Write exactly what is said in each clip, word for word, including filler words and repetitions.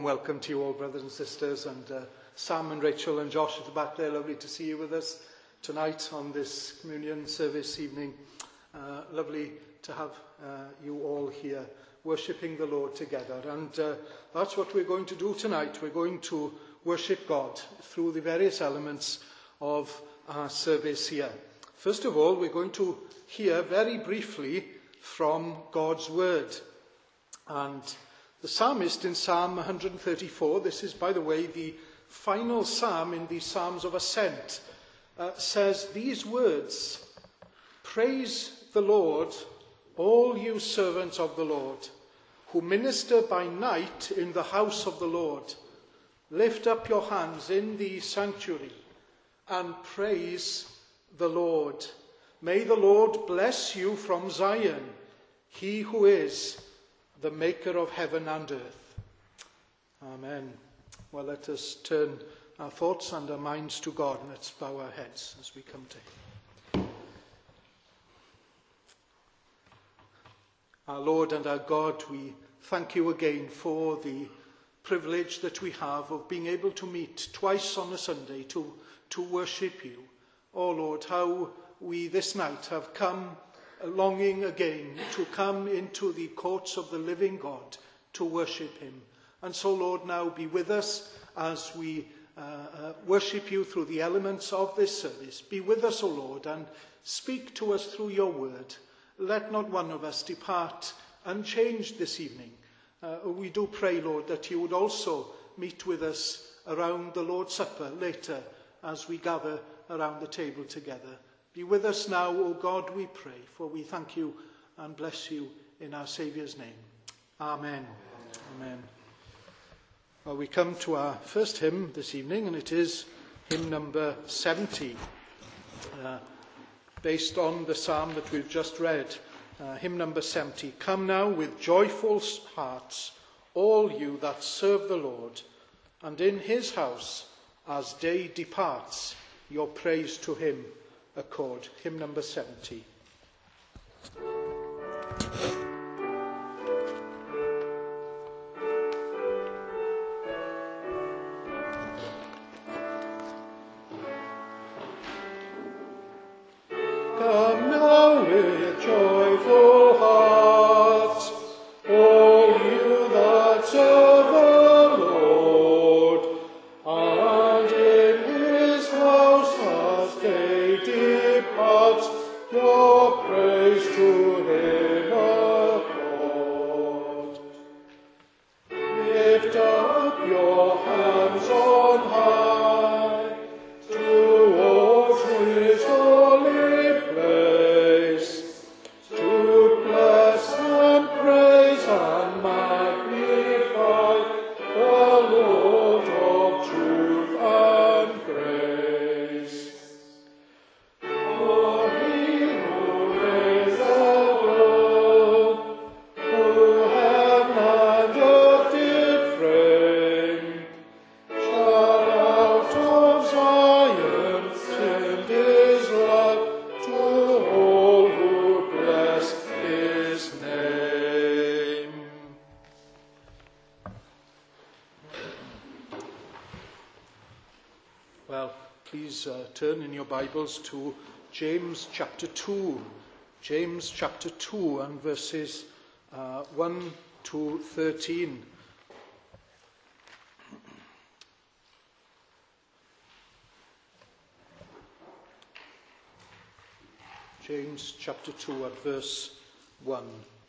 Welcome to you all, brothers and sisters, and uh, Sam and Rachel and Josh at the back there. Lovely to see you with us tonight on this communion service evening. Uh, lovely to have uh, you all here worshipping the Lord together. And uh, that's what we're going to do tonight. We're going to worship God through the various elements of our service here. First of all, we're going to hear very briefly from God's Word. And the psalmist in Psalm one thirty-four, this is, by the way, the final psalm in the Psalms of Ascent, uh, says these words: "Praise the Lord, all you servants of the Lord, who minister by night in the house of the Lord. Lift up your hands in the sanctuary and praise the Lord. May the Lord bless you from Zion, he who is the maker of heaven and earth." Amen. Well, let us turn our thoughts and our minds to God. Let's bow our heads as we come to Him. Our Lord and our God, we thank you again for the privilege that we have of being able to meet twice on a Sunday to, to worship you. Oh Lord, how we this night have come longing again to come into the courts of the living God to worship him. And so, Lord, now be with us as we uh, uh, worship you through the elements of this service. Be with us, O Lord, and speak to us through your word. Let not one of us depart unchanged this evening. Uh, we do pray, Lord, that you would also meet with us around the Lord's Supper later as we gather around the table together. Be with us now, O God, we pray, for we thank you and bless you in our Saviour's name. Amen. Amen. Well, we come to our first hymn this evening, and it is hymn number seventy, uh, based on the psalm that we've just read. Uh, hymn number seventy. "Come now with joyful hearts, all you that serve the Lord, and in his house, as day departs, your praise to him accord." Hymn number seventy. Come now with joyful hearts, all you that serve the Lord, and in his house as day departs, your praise to him accord. Lift up your hands on high towards his holy place, to bless and praise and magnify the Lord of truth and grace. For he who is alone, who heaven and earth did frame, shall out of Zion send his love to all who bless his name. Well, please uh, turn in your Bibles to James chapter two. James chapter two and verses uh, one to thirteen. James chapter two at verse one.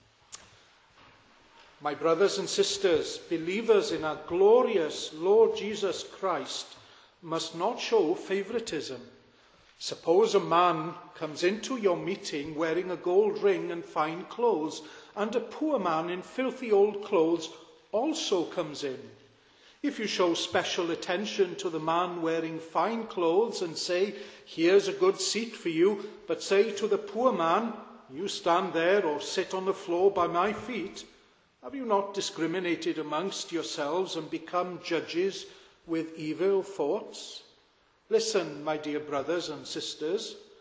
"My brothers and sisters, believers in our glorious Lord Jesus Christ, must not show favoritism. Suppose a man comes into your meeting wearing a gold ring and fine clothes, and a poor man in filthy old clothes also comes in. If you show special attention to the man wearing fine clothes and say, 'Here's a good seat for you,' but say to the poor man, 'You stand there or sit on the floor by my feet,' have you not discriminated amongst yourselves and become judges with evil thoughts? Listen, my dear brothers and sisters,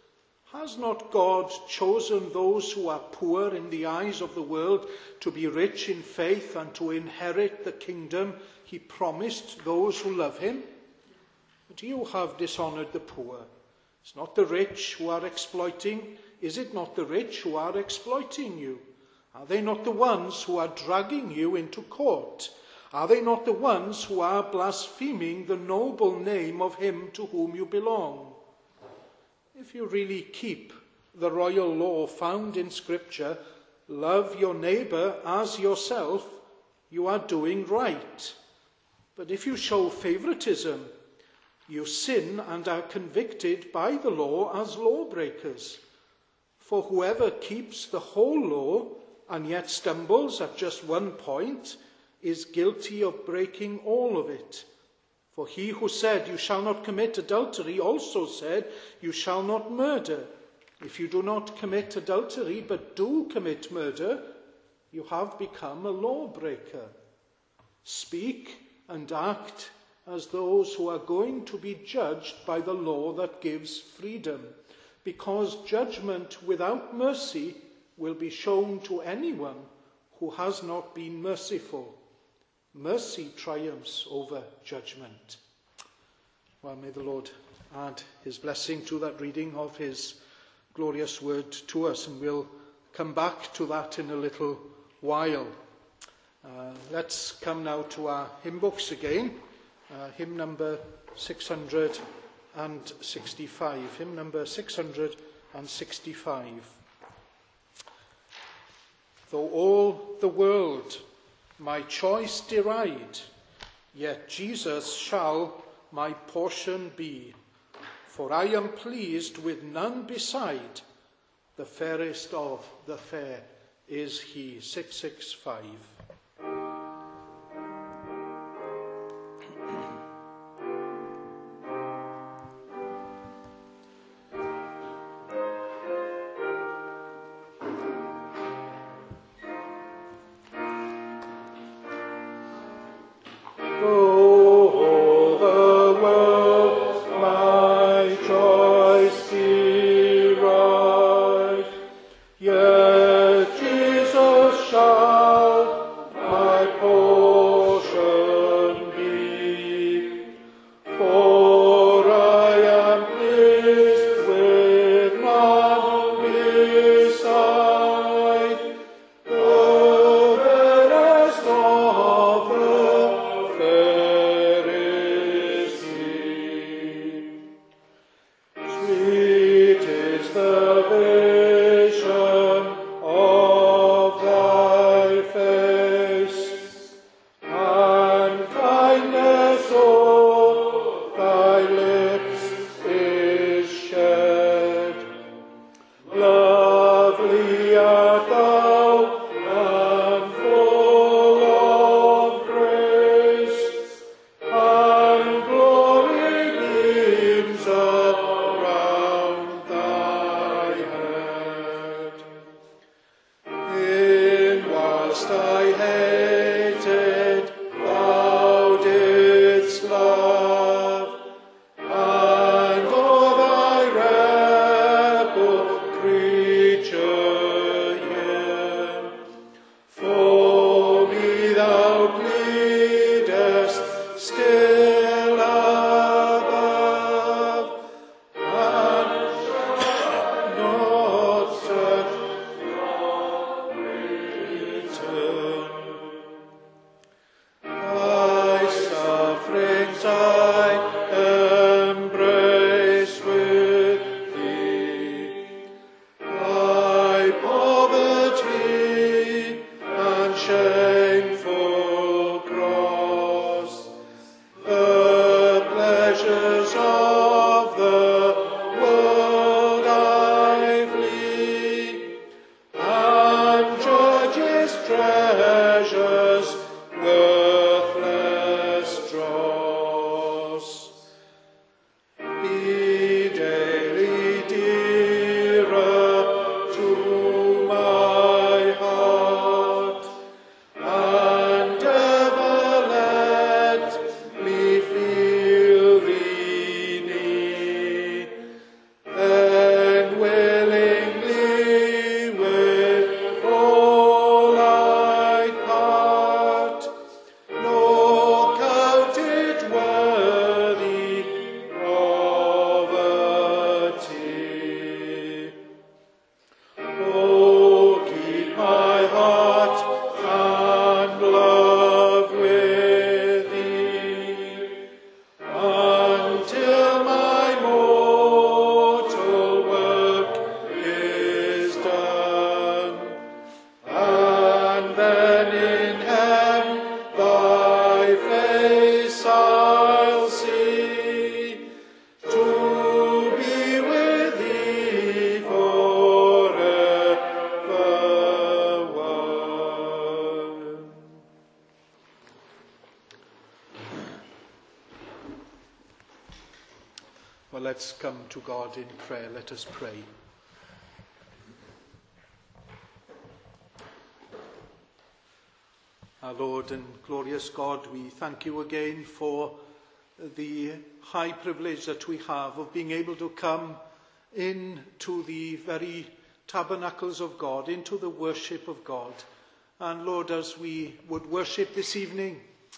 Has not God chosen those who are poor in the eyes of the world to be rich in faith and to inherit the kingdom he promised those who love him? But you have dishonoured the poor. It's not the rich who are exploiting. Is it not the rich who are exploiting you? Are they not the ones who are dragging you into court? Are they not the ones who are blaspheming the noble name of him to whom you belong? If you really keep the royal law found in Scripture, love your neighbour as yourself, you are doing right. But if you show favouritism, you sin and are convicted by the law as lawbreakers. For whoever keeps the whole law and yet stumbles at just one point is guilty of breaking all of it. For he who said, "You shall not commit adultery," also said, "You shall not murder." If you do not commit adultery, but do commit murder, you have become a lawbreaker. Speak and act as those who are going to be judged by the law that gives freedom, because judgment without mercy will be shown to anyone who has not been merciful. Mercy triumphs over judgment. Well, may the Lord add his blessing to that reading of his glorious word to us, and we'll come back to that in a little while. Uh, let's come now to our hymn books again. Uh, hymn number six hundred sixty-five. Hymn number six hundred sixty-five. Though all the world my choice deride, yet Jesus shall my portion be. For I am pleased with none beside, the fairest of the fair is he. six sixty-five. Yet Jesus shall Well, let's come to God in prayer. Let us pray. Our Lord and glorious God, we thank you again for the high privilege that we have of being able to come into the very tabernacles of God, into the worship of God. And Lord, as we would worship this evening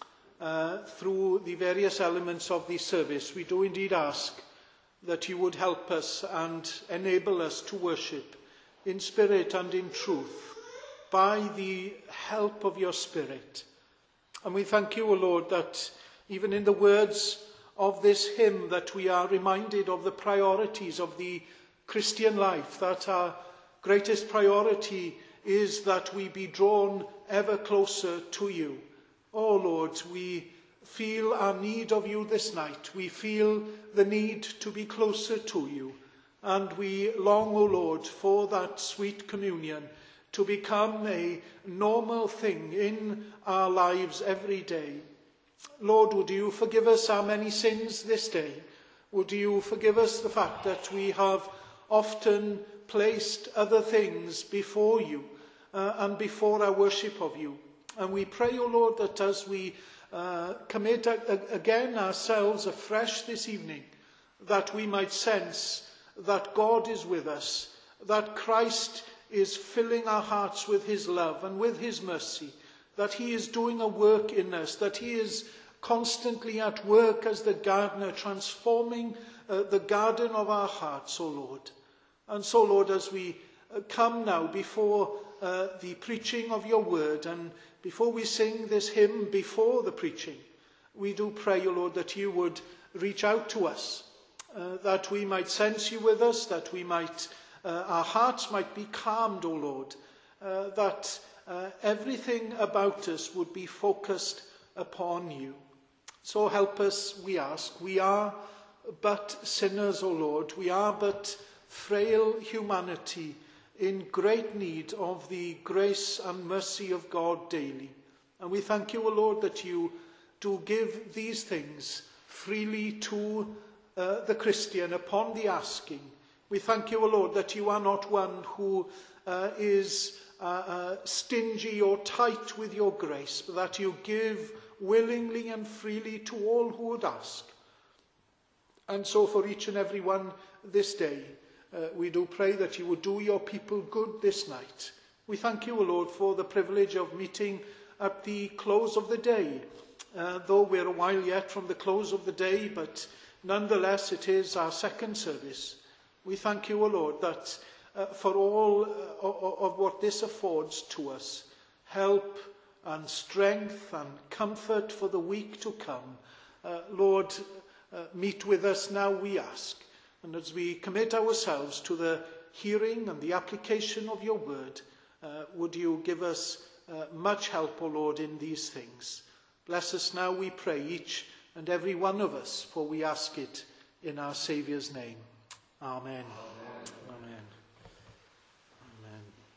uh, through the various elements of the service, we do indeed ask that you would help us and enable us to worship in spirit and in truth by the help of your Spirit. And we thank you, O Lord, that even in the words of this hymn that we are reminded of the priorities of the Christian life, that our greatest priority is that we be drawn ever closer to you. Oh Lord, we feel our need of you this night. We feel the need to be closer to you. And we long, O Lord, for that sweet communion to become a normal thing in our lives every day. Lord, would you forgive us our many sins this day? Would you forgive us the fact that we have often placed other things before you uh, and before our worship of you? And we pray, O Lord, that as we uh, commit a, a, again ourselves afresh this evening, that we might sense that God is with us, that Christ is filling our hearts with his love and with his mercy, that he is doing a work in us, that he is constantly at work as the gardener, transforming uh, the garden of our hearts, O Lord. And so, Lord, as we uh, come now before uh, the preaching of your word, and before we sing this hymn before the preaching, we do pray, O Lord, that you would reach out to us, uh, that we might sense you with us, that we might, uh, our hearts might be calmed, O Lord, uh, that uh, everything about us would be focused upon you. So help us, we ask. We are but sinners, O Lord. We are but frail humanity in great need of the grace and mercy of God daily. And we thank you, O Lord, that you do give these things freely to uh, the Christian upon the asking. We thank you, O Lord, that you are not one who uh, is uh, uh, stingy or tight with your grace, but that you give willingly and freely to all who would ask. And so for each and every one this day, uh, we do pray that you would do your people good this night. We thank you, O Lord, for the privilege of meeting at the close of the day, uh, though we're a while yet from the close of the day, but nonetheless it is our second service. We thank you, O Lord, that uh, for all uh, of what this affords to us, help and strength and comfort for the week to come. Uh, Lord, uh, meet with us now, we ask. And as we commit ourselves to the hearing and the application of your word, uh, would you give us uh, much help, O Lord, in these things. Bless us now, we pray, each and every one of us, for we ask it in our Saviour's name. Amen. Amen. Amen. Amen.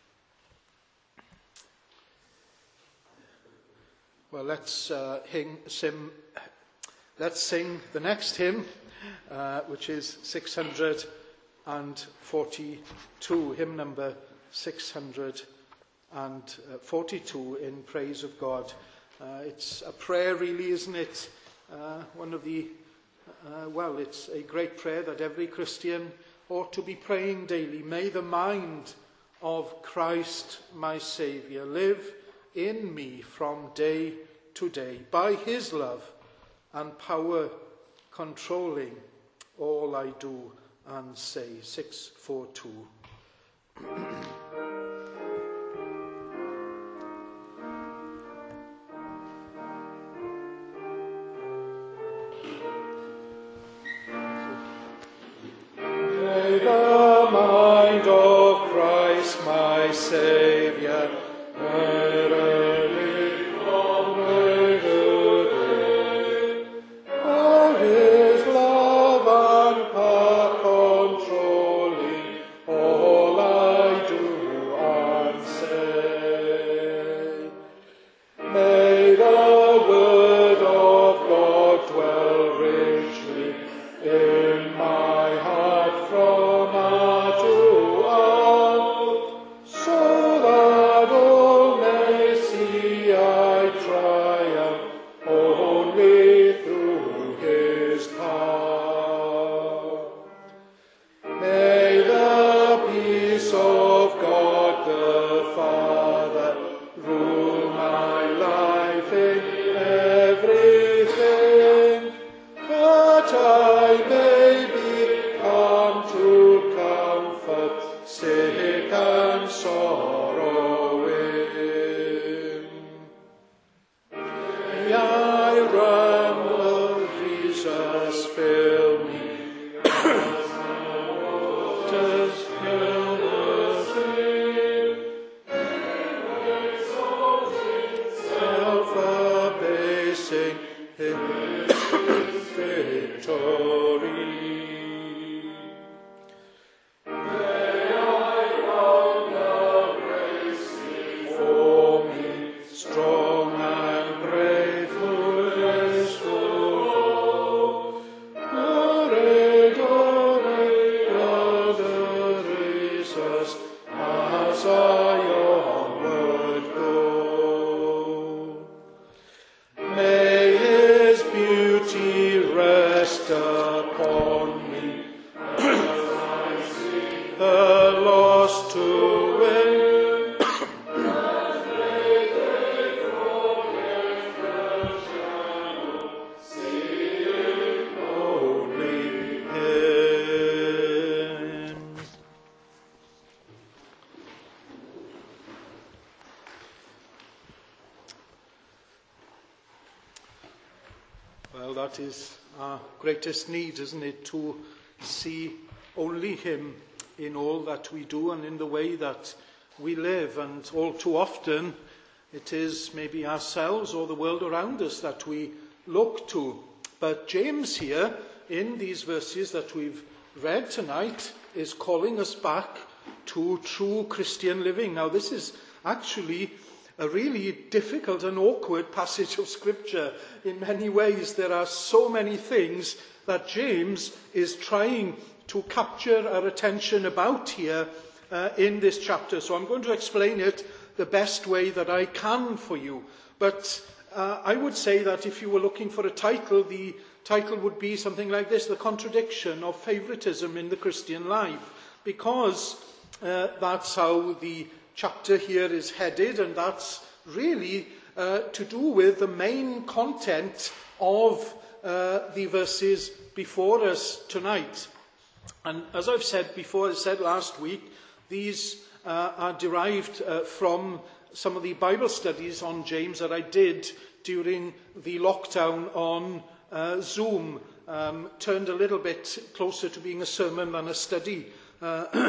Well, let's uh, hing, sim, let's sing the next hymn, uh, which is six hundred forty-two, hymn number six hundred forty-two, in praise of God. Uh, it's a prayer, really, isn't it? Uh, one of the, uh, well, it's a great prayer that every Christian ought to be praying daily. May the mind of Christ, my Saviour, live in me from day to day, by his love and power controlling all I do and say. six forty-two. May the mind of Christ, my Saviour, ever live from day to day. For his love and power controlling all I do and say. May the word of God dwell richly in my his power. May the peace of God the Father rule my life in everything, that I may become to comfort sick and sorrowing. May I ramble, Jesus, fill me. Waters fill the stream, self-abasing in victory. May I run the race before me, strong and brave, foolish fool. Hurry, brother Jesus, as I onward go. May his beauty rest upon me, the lost to win. Only him. Well, that is our greatest need, isn't it? To see only him in all that we do and in the way that we live. And all too often, it is maybe ourselves or the world around us that we look to. But James here, in these verses that we've read tonight, is calling us back to true Christian living. Now, this is actually a really difficult and awkward passage of Scripture in many ways. There are so many things that James is trying to capture our attention about here uh, in this chapter. So I'm going to explain it the best way that I can for you. But uh, I would say that if you were looking for a title, the title would be something like this: The Contradiction of Favoritism in the Christian Life, because uh, that's how the chapter here is headed, and that's really uh, to do with the main content of uh, the verses before us tonight. And as I've said before, I said last week, these uh, are derived uh, from some of the Bible studies on James that I did during the lockdown on uh, Zoom. Um, turned a little bit closer to being a sermon than a study. Uh,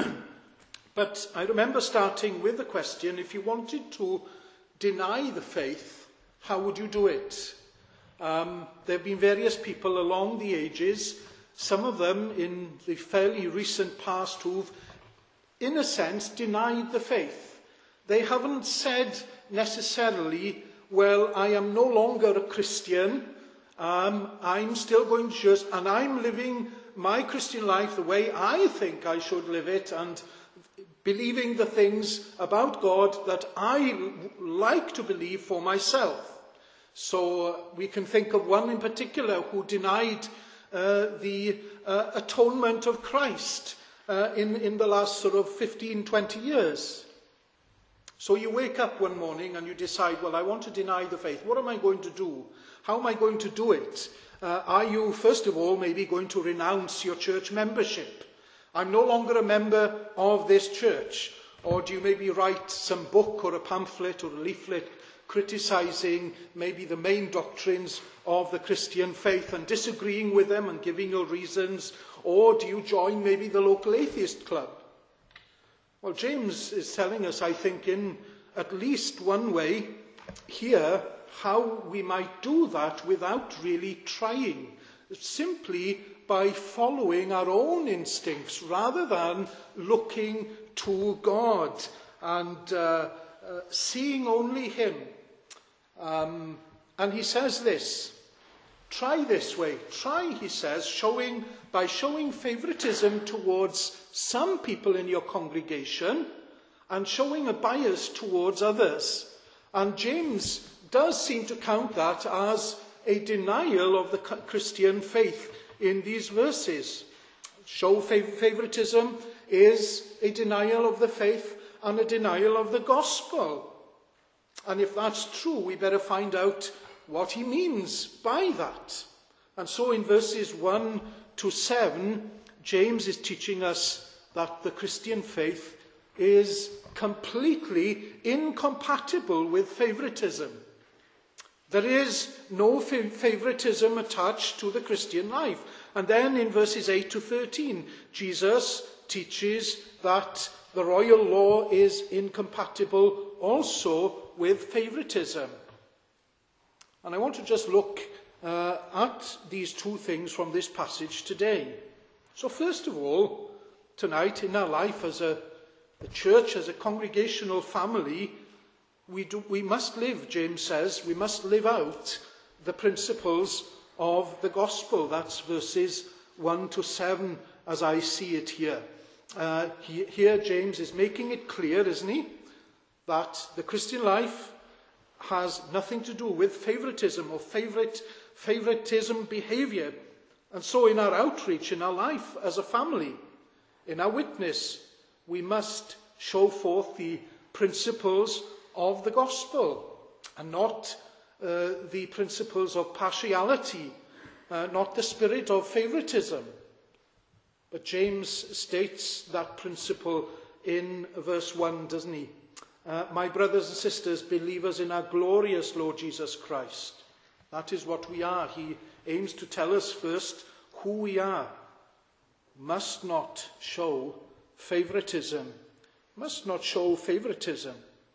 but I remember starting with the question, if you wanted to deny the faith, how would you do it? Um, there have been various people along the ages, some of them in the fairly recent past, who've, in a sense, denied the faith. They haven't said necessarily, well, I am no longer a Christian, um, I'm still going to church, and I'm living my Christian life the way I think I should live it, and believing the things about God that I like to believe for myself. So we can think of one in particular who denied uh, the uh, atonement of Christ uh, in, in the last sort of fifteen, twenty years. So you wake up one morning and you decide, well, I want to deny the faith. What am I going to do? How am I going to do it? Uh, are you, first of all, maybe going to renounce your church membership? I'm no longer a member of this church. Or do you maybe write some book or a pamphlet or a leaflet criticizing maybe the main doctrines of the Christian faith and disagreeing with them and giving your reasons? Or do you join maybe the local atheist club? Well, James is telling us, I think, in at least one way here, how we might do that without really trying, simply by following our own instincts rather than looking to God and uh, uh, seeing only him. Um, and he says this, try this way. Try, he says, showing by showing favoritism towards some people in your congregation and showing a bias towards others. And James does seem to count that as a denial of the Christian faith in these verses. Show fav- favoritism is a denial of the faith and a denial of the gospel. And if that's true, we better find out what he means by that. And so in verses one to seven, James is teaching us that the Christian faith is completely incompatible with favoritism. There is no fav- favoritism attached to the Christian life. And then in verses eight to thirteen, Jesus teaches that the royal law is incompatible also with favoritism. And I want to just look uh, at these two things from this passage today. So first of all, tonight in our life as a, a church, as a congregational family, we, do, we must live, James says, we must live out the principles of the gospel. That's verses one to seven as I see it here. Uh, he, here James is making it clear, isn't he, that the Christian life has nothing to do with favoritism or favorite, favoritism behavior. And so in our outreach, in our life as a family, in our witness, we must show forth the principles of the gospel and not uh, the principles of partiality, uh, not the spirit of favoritism. But James states that principle in verse one, doesn't he? Uh, My brothers and sisters, believers in our glorious Lord Jesus Christ. That is what we are. He aims to tell us first who we are. Must not show favoritism. Must not show favoritism.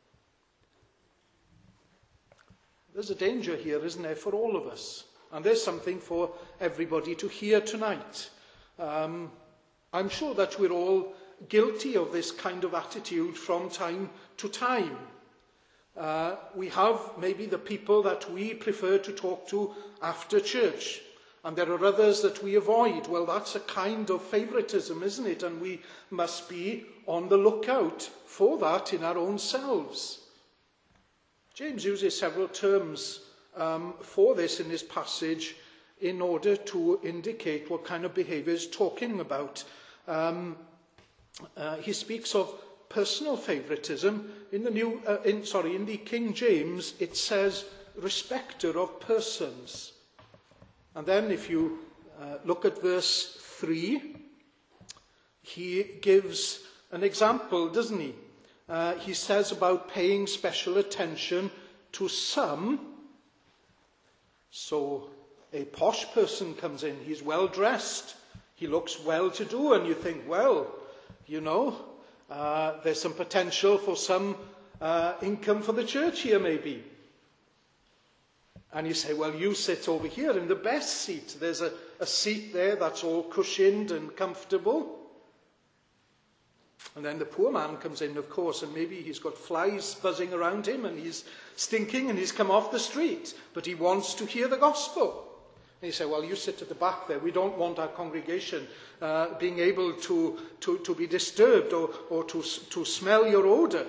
There's a danger here, isn't there, for all of us? And there's something for everybody to hear tonight. Um, I'm sure that we're all guilty of this kind of attitude from time to time. Uh, we have maybe the people that we prefer to talk to after church, and there are others that we avoid. Well, that's a kind of favoritism, isn't it? And we must be on the lookout for that in our own selves. James uses several terms um, for this in this passage in order to indicate what kind of behaviour he's talking about. Um, uh, he speaks of personal favoritism. In the new, uh, in, sorry, in the King James, it says respecter of persons. And then if you uh, look at verse three, he gives an example, doesn't he? Uh, he says about paying special attention to some. So a posh person comes in, he's well dressed, he looks well-to-do, and you think, well, you know, uh, there's some potential for some uh, income for the church here maybe. And you say, well, you sit over here in the best seat. There's a, a seat there that's all cushioned and comfortable. And then the poor man comes in, of course, and maybe he's got flies buzzing around him and he's stinking and he's come off the street, but he wants to hear the gospel. And you say, well, you sit at the back there. We don't want our congregation uh, being able to, to, to be disturbed or, or to, to smell your odour.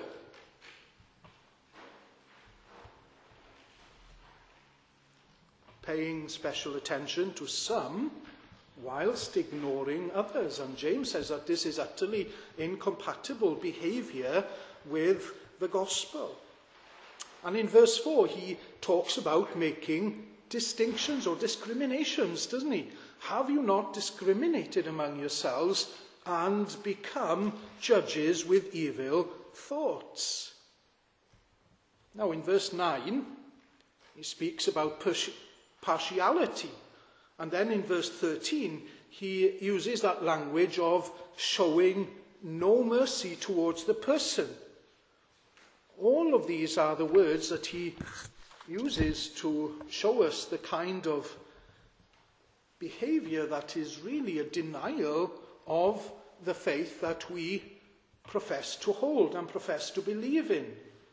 Paying special attention to some whilst ignoring others. And James says that this is utterly incompatible behaviour with the gospel. And in verse four, he talks about making distinctions or discriminations, doesn't he? Have you not discriminated among yourselves and become judges with evil thoughts? Now in verse nine, he speaks about pers- partiality. And then in verse thirteen, he uses that language of showing no mercy towards the person. All of these are the words that he uses to show us the kind of behaviour that is really a denial of the faith that we profess to hold and profess to believe in.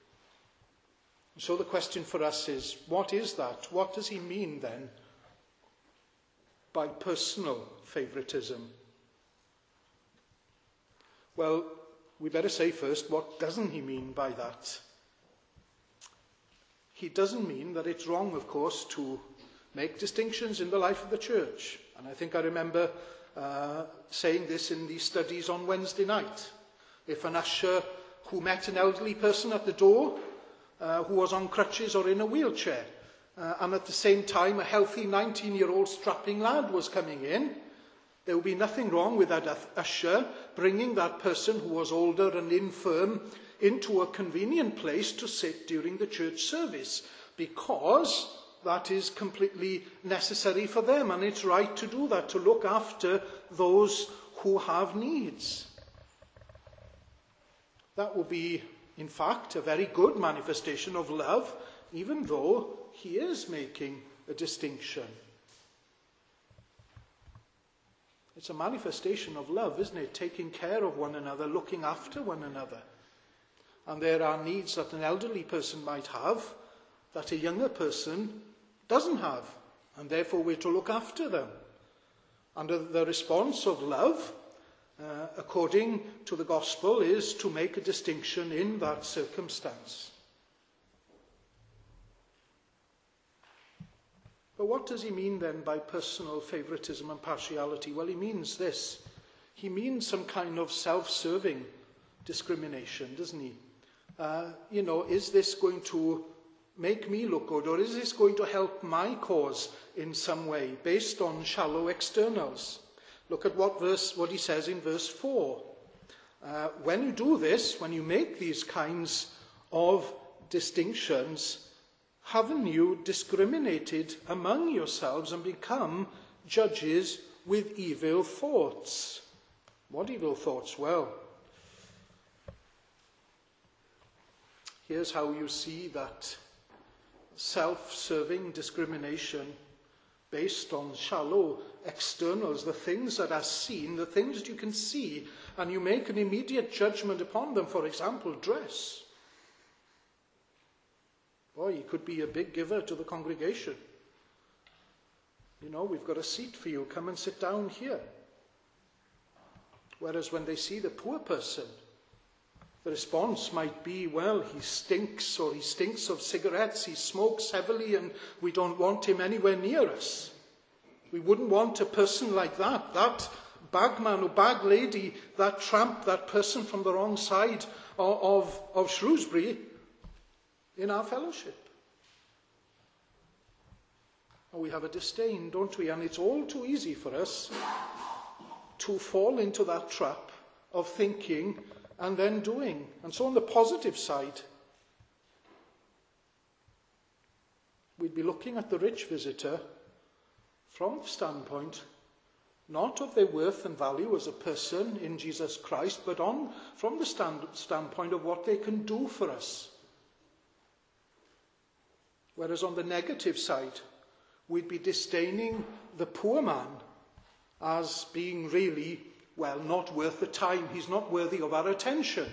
So the question for us is, what is that? What does he mean then by personal favoritism? Well, we better say first, what doesn't he mean by that? He doesn't mean that it's wrong, of course, to make distinctions in the life of the church. And I think I remember uh, saying this in the studies on Wednesday night. If an usher who met an elderly person at the door, uh, who was on crutches or in a wheelchair, uh, and at the same time a healthy nineteen-year-old strapping lad was coming in, there would be nothing wrong with that usher bringing that person who was older and infirm into a convenient place to sit during the church service, because that is completely necessary for them, and it's right to do that, to look after those who have needs. That would be, in fact, a very good manifestation of love, even though he is making a distinction. It's a manifestation of love, isn't it? Taking care of one another, looking after one another. And there are needs that an elderly person might have that a younger person doesn't have, and therefore we're to look after them. And the response of love, uh, according to the gospel, is to make a distinction in that circumstance. But what does he mean then by personal favoritism and partiality? Well, he means this. He means some kind of self-serving discrimination, doesn't he? Uh, you know, is this going to make me look good, or is this going to help my cause in some way, based on shallow externals? Look at what verse, what he says in verse four. Uh, when you do this, when you make these kinds of distinctions, haven't you discriminated among yourselves and become judges with evil thoughts? What evil thoughts? Well, here's how you see that self-serving discrimination based on shallow externals, the things that are seen, the things that you can see, and you make an immediate judgment upon them. For example, dress. Boy, you could be a big giver to the congregation. You know, we've got a seat for you, come and sit down here. Whereas when they see the poor person, the response might be, well, he stinks, or he stinks of cigarettes, he smokes heavily, and we don't want him anywhere near us. We wouldn't want a person like that, that bagman or bag lady, that tramp, that person from the wrong side of, of, of Shrewsbury in our fellowship. And we have a disdain, don't we? And it's all too easy for us to fall into that trap of thinking and then doing. And so on the positive side, we'd be looking at the rich visitor from the standpoint not of their worth and value as a person in Jesus Christ, but on from the stand, standpoint of what they can do for us. Whereas on the negative side, we'd be disdaining the poor man as being really, well, not worth the time. He's not worthy of our attention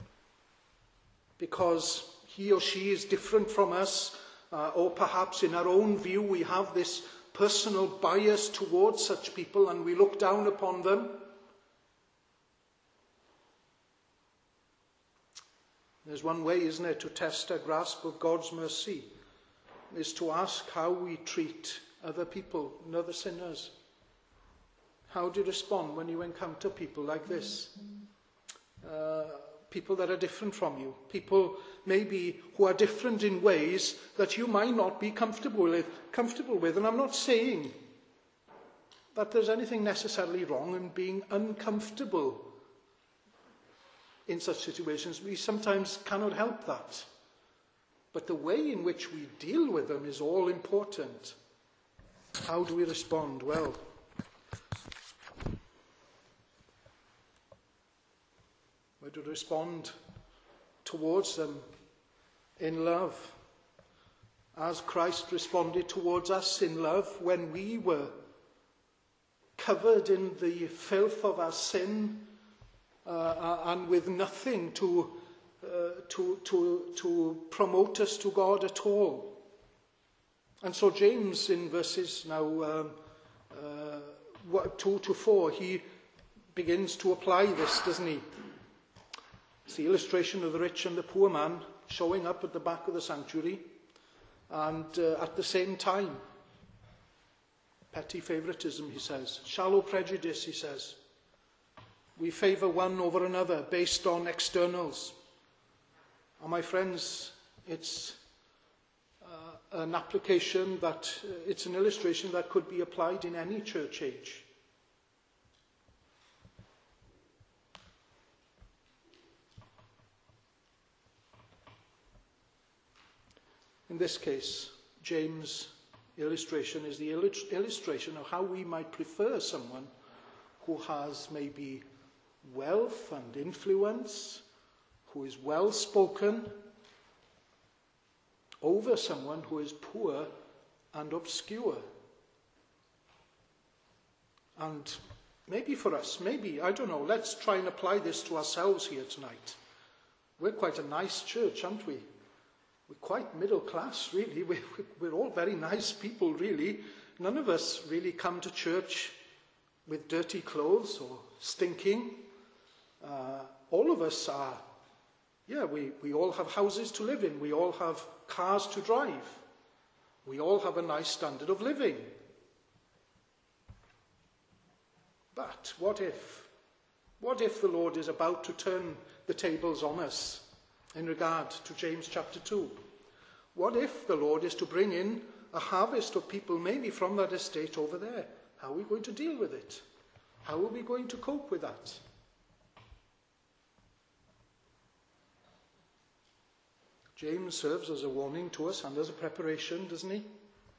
because he or she is different from us, uh, or perhaps in our own view we have this personal bias towards such people and we look down upon them. There's one way, isn't there, to test a grasp of God's mercy, is to ask how we treat other people and other sinners. How do you respond when you encounter people like this? Uh, people that are different from you. People maybe who are different in ways that you might not be comfortable with. Comfortable with. And I'm not saying that there's anything necessarily wrong in being uncomfortable in such situations. We sometimes cannot help that. But the way in which we deal with them is all important. How do we respond? Well, we do respond towards them in love, as Christ responded towards us in love when we were covered in the filth of our sin uh, and with nothing to, uh, to, to, to promote us to God at all. And so James, in verses now um, uh, two to four, he begins to apply this, doesn't he? It's the illustration of the rich and the poor man showing up at the back of the sanctuary, and uh, at the same time Petty favoritism, he says. Shallow prejudice, he says. We favour one over another based on externals. And my friends, it's uh, an application that, uh, it's an illustration that could be applied in any church age. In this case, James' illustration is the illustration of how we might prefer someone who has maybe wealth and influence, who is well-spoken, over someone who is poor and obscure. And maybe for us, maybe, I don't know, let's try and apply this to ourselves here tonight. We're quite a nice church, aren't we? We're quite middle class, really. We're, we're all very nice people, really. None of us really come to church with dirty clothes or stinking. Uh, all of us are, yeah, we, we all have houses to live in. We all have cars to drive. We all have a nice standard of living. But what if? What if the Lord is about to turn the tables on us in regard to James chapter two? What if the Lord is to bring in a harvest of people maybe from that estate over there? How are we going to deal with it? How are we going to cope with that? James serves as a warning to us and as a preparation, doesn't he?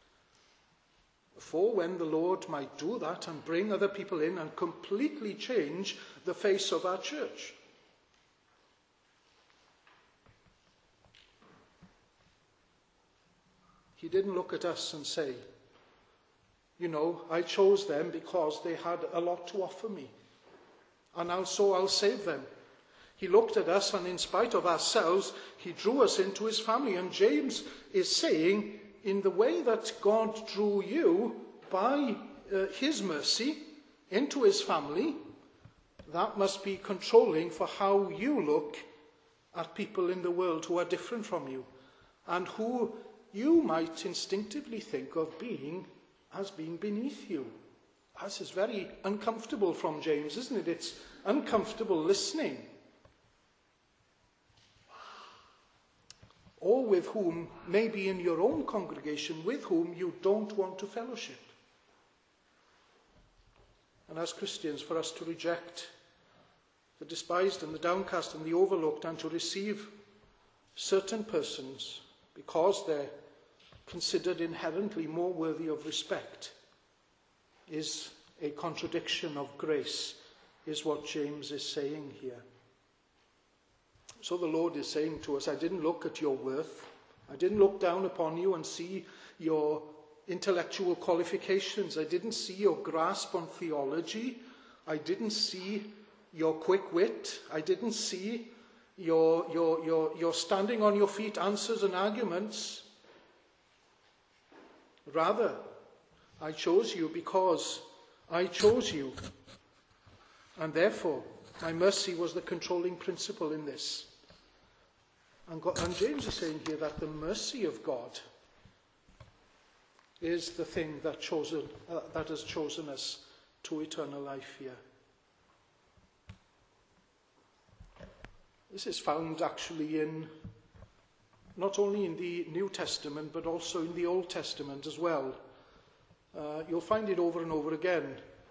For when the Lord might do that and bring other people in and completely change the face of our church. He didn't look at us and say, you know, I chose them because they had a lot to offer me, and also I'll save them. He looked at us, and in spite of ourselves, he drew us into his family. And James is saying, in the way that God drew you by uh, his mercy into his family, that must be controlling for how you look at people in the world who are different from you, and who you might instinctively think of being as being beneath you. This is very uncomfortable from James, isn't it? It's uncomfortable listening. Or with whom, maybe in your own congregation, with whom you don't want to fellowship. And as Christians, for us to reject the despised and the downcast and the overlooked, and to receive certain persons because they're considered inherently more worthy of respect, is a contradiction of grace, is what James is saying here. So the Lord is saying to us, I didn't look at your worth. I didn't look down upon you and see your intellectual qualifications. I didn't see your grasp on theology. I didn't see your quick wit. I didn't see your, your, your, your standing on your feet answers and arguments. Rather, I chose you because I chose you. And therefore, my mercy was the controlling principle in this. And, God, and James is saying here that the mercy of God is the thing that, chosen, uh, that has chosen us to eternal life here. This is found actually in, not only in the New Testament, but also in the Old Testament as well. Uh, you'll find it over and over again.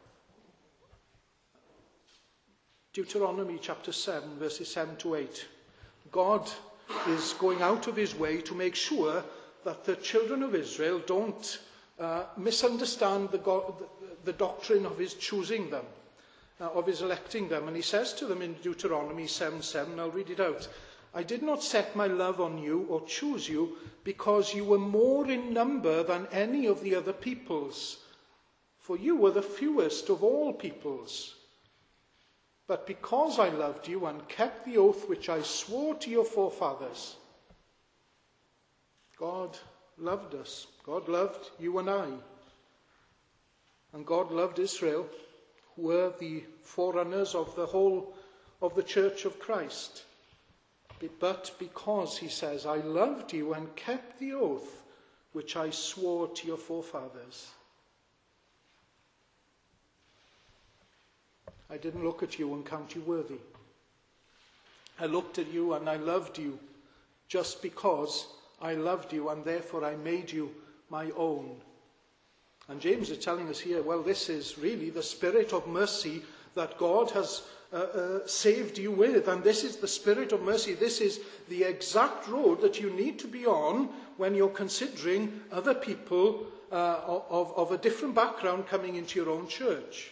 Deuteronomy chapter seven, verses seven to eight. God is going out of his way to make sure that the children of Israel don't uh, misunderstand the, God, the, the doctrine of his choosing them, uh, of his electing them. And he says to them in Deuteronomy seven seven, I'll read it out. I did not set my love on you or choose you because you were more in number than any of the other peoples, for you were the fewest of all peoples. But because I loved you and kept the oath which I swore to your forefathers. God loved us. God loved you and I. And God loved Israel, who were the forerunners of the whole of the Church of Christ. But because, he says, I loved you and kept the oath which I swore to your forefathers. I didn't look at you and count you worthy. I looked at you and I loved you just because I loved you, and therefore I made you my own. And James is telling us here, well, this is really the spirit of mercy that God has uh, uh, saved you with. And this is the spirit of mercy. This is the exact road that you need to be on when you're considering other people uh, of, of a different background coming into your own church.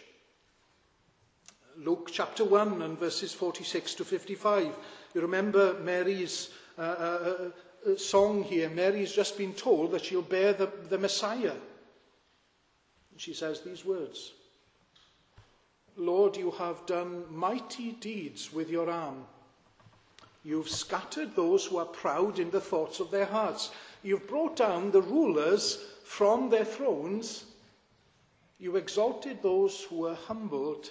Luke chapter one and verses forty-six to fifty-five. You remember Mary's uh, uh, uh, song here. Mary's just been told that she'll bear the, the Messiah. She says these words, Lord, you have done mighty deeds with your arm. You've scattered those who are proud in the thoughts of their hearts. You've brought down the rulers from their thrones. You exalted those who were humbled.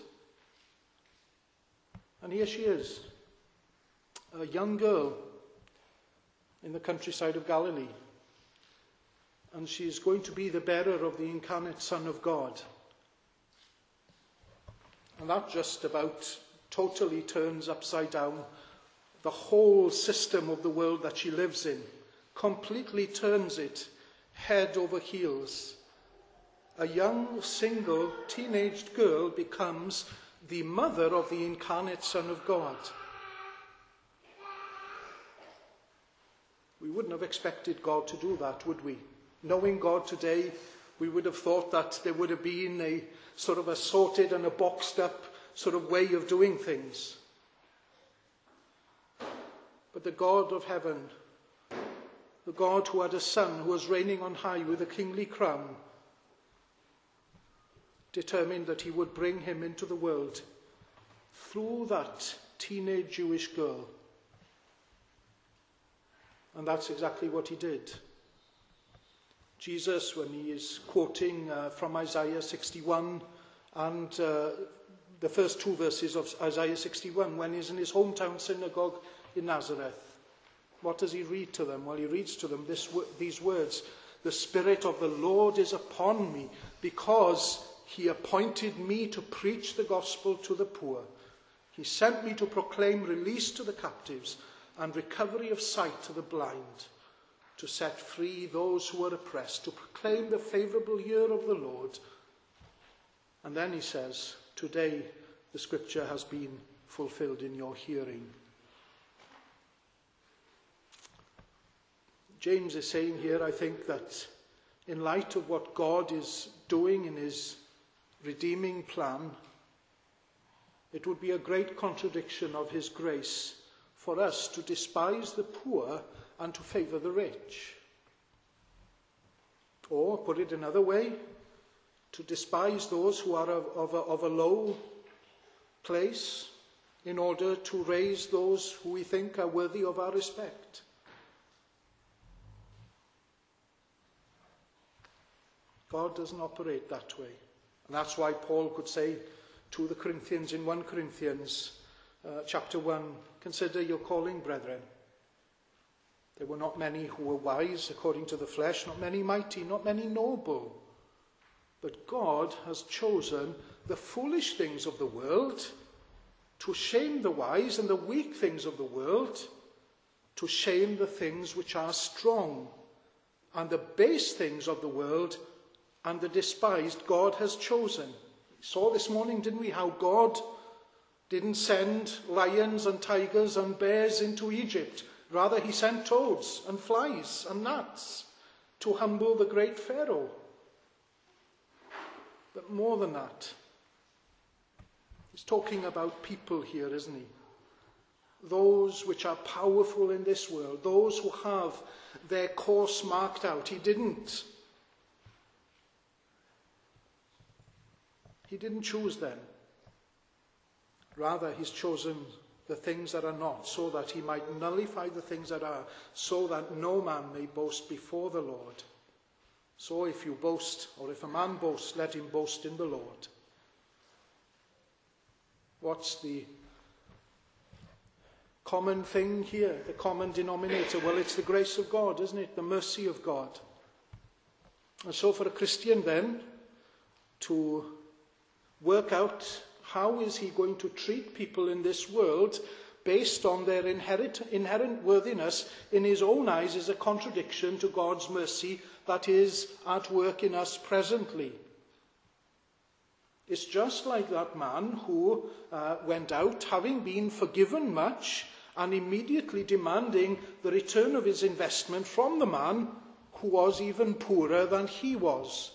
And here she is, a young girl in the countryside of Galilee. And she's going to be the bearer of the incarnate Son of God. And that just about totally turns upside down the whole system of the world that she lives in. Completely turns it head over heels. A young, single, teenaged girl becomes the mother of the incarnate Son of God. We wouldn't have expected God to do that, would we? Knowing God today, we would have thought that there would have been a sort of a sorted and a boxed up sort of way of doing things. But the God of heaven, the God who had a son who was reigning on high with a kingly crown, determined that he would bring him into the world through that teenage Jewish girl. And that's exactly what he did. Jesus, when he is quoting uh, from Isaiah sixty-one and uh, the first two verses of Isaiah sixty-one, when he's in his hometown synagogue in Nazareth, what does he read to them? Well, he reads to them this, these words, the Spirit of the Lord is upon me, because he appointed me to preach the gospel to the poor. He sent me to proclaim release to the captives and recovery of sight to the blind, to set free those who are oppressed, to proclaim the favourable year of the Lord. And then he says, today the scripture has been fulfilled in your hearing. James is saying here, I think, that in light of what God is doing in his redeeming plan, it would be a great contradiction of his grace for us to despise the poor and to favour the rich. Or, put it another way, to despise those who are of, of, a, of a low place in order to raise those who we think are worthy of our respect. God doesn't operate that way. And that's why Paul could say to the Corinthians in First Corinthians uh, chapter one, consider your calling, brethren. There were not many who were wise according to the flesh, not many mighty, not many noble. But God has chosen the foolish things of the world to shame the wise, and the weak things of the world to shame the things which are strong, and the base things of the world and the despised God has chosen. We saw this morning, didn't we, how God didn't send lions and tigers and bears into Egypt. Rather, he sent toads and flies and gnats to humble the great Pharaoh. But more than that, he's talking about people here, isn't he? Those which are powerful in this world, those who have their course marked out. He didn't. He didn't choose them. Rather, he's chosen the things that are not, so that he might nullify the things that are, so that no man may boast before the Lord. So if you boast, or if a man boasts, let him boast in the Lord. What's the common thing here, the common denominator? Well, it's the grace of God, isn't it? The mercy of God. And so for a Christian then, to work out How is he going to treat people in this world based on their inherent, inherent worthiness in his own eyes is a contradiction to God's mercy that is at work in us presently? It's just like that man who uh, went out having been forgiven much and immediately demanding the return of his investment from the man who was even poorer than he was.